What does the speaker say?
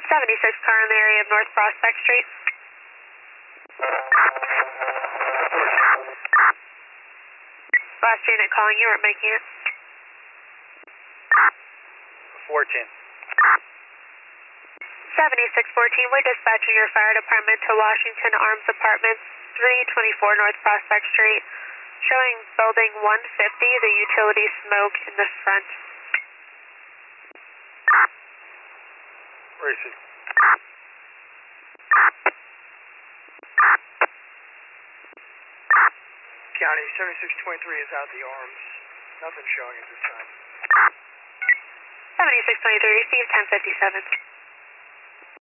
76 car in the area of North Prospect Street. Last unit calling you, we're making it. 14. 7614, we're dispatching your fire department to Washington Arms Apartments, 324 North Prospect Street, showing building 150, the utility smoke in the front. Where is he? County, 7623 is out the arms. Nothing showing at this time. 7623, receive 1057.